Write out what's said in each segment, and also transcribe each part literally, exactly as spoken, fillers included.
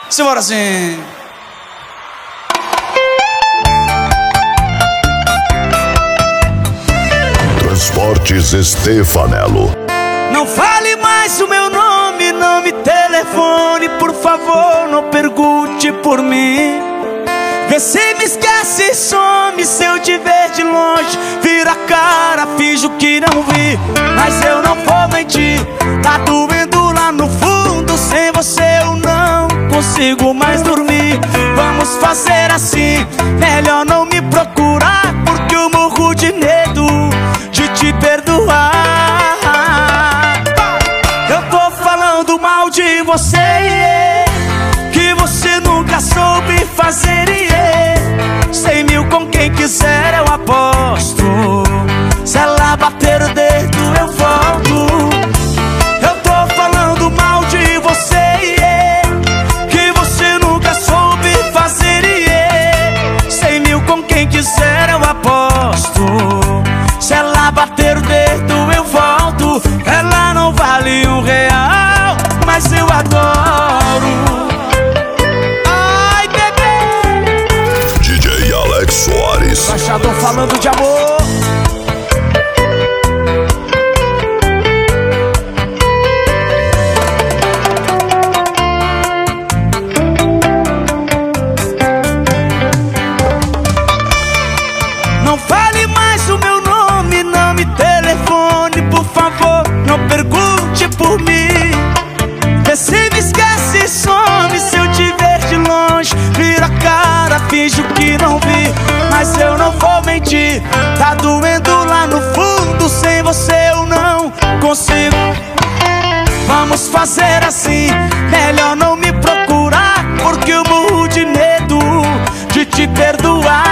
Simbora assim. Transportes Stefanello. Não fale mais o meu nome, não me telefone, por favor, não pergunte por mim. Vê se me esquece e some, se eu te ver de longe, vira a cara, finjo que não vi. Mas eu não vou mentir, tá doendo lá no fundo, sem você eu não consigo mais dormir. Vamos fazer assim, melhor não me procurar, porque eu morro de medo de te perdoar. Eu tô falando mal de você, yeah, que você nunca soube fazer, yeah. Cem mil com quem quiser eu aposto, se ela bater o dedo eu volto. Eu tô falando mal de você, yeah, que você nunca soube fazer, yeah. Cem mil com quem quiser eu aposto, se ela bater o dedo eu volto. Ela não vale um real, mas eu adoro. Ai, bebê. D J Alex Soares. Baixador falando de amor. Não fale mais o meu nome, não me telefone, por favor, não pergunte por mim. Vê se me esquece e some, se eu te ver de longe, vira a cara, finjo que não vi. Mas eu não vou mentir, tá doendo lá no fundo, sem você eu não consigo. Vamos fazer assim, melhor não me procurar, porque eu morro de medo de te perdoar.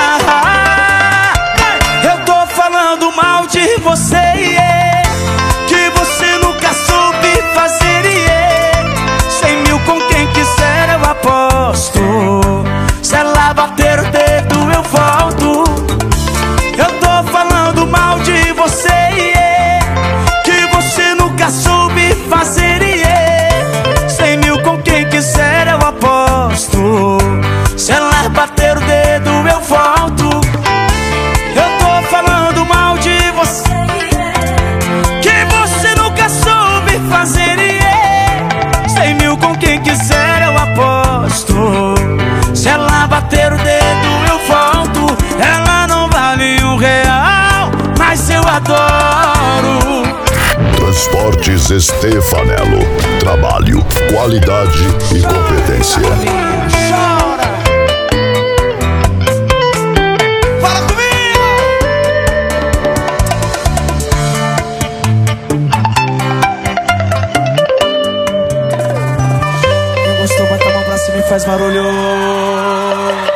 Eu tô falando mal de você, yeah, que você nunca soube fazer, yeah. Cem mil com quem quiser eu aposto, se ela bater o dedo eu volto. Eu tô falando mal de você, yeah, que você nunca soube fazer, yeah. Cem mil com quem quiser eu aposto, se ela bater o dedo eu volto. Eu tô falando mal de você, que você nunca soube fazer, yeah. Cem mil com quem quiser eu aposto, se ela bater o dedo eu volto. Ela não vale um real, mas eu adoro. Transportes Stefanello. Trabalho, qualidade e competência. Chora. Fala comigo. Quem gostou, bota a mão pra cima e faz barulho.